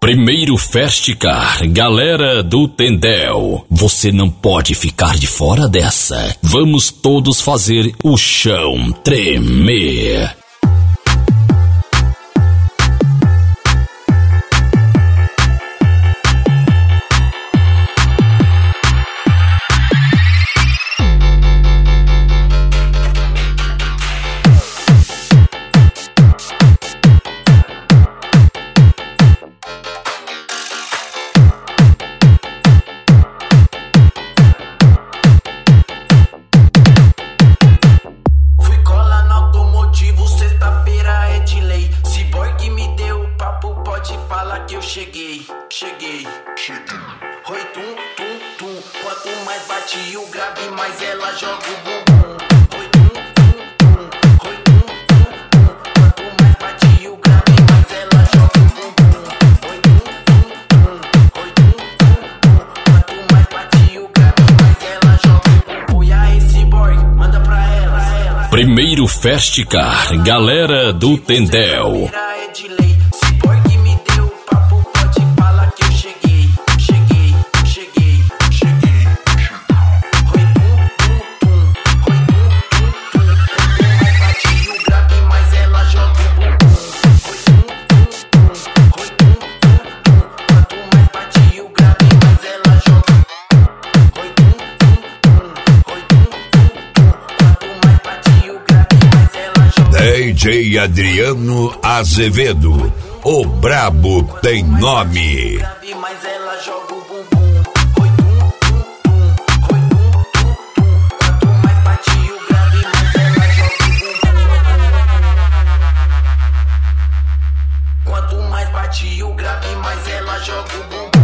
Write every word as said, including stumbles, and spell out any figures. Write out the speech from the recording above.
Primeiro Festicar, galera do Tendel, você não pode ficar de fora dessa. Vamos todos fazer o chão tremer. Cheguei, cheguei, cheguei. Oi, tum, tum, tum. Quanto mais bate o grave, mais ela joga o bumbum. Oi, tum, tum, tum. Oi, tum, tum, tum. Quanto mais bate o grave, mais ela joga o bumbum. Oi, tum, tum, tum. Oi, tum, tum, tum. Quanto mais bate o grave, mais ela joga o bumbum. E aí, esse boy, manda pra ela. Primeiro Festicar, galera do Tendel. D J Adriano Azevedo, o brabo tem nome. Mas ela joga o bumbum. Oi, tum, tum, tum. Oi, tum, tum, tum. Quanto mais bate o grave, mais ela joga o bumbum. Quanto mais bate o grave, mais ela joga o bumbum.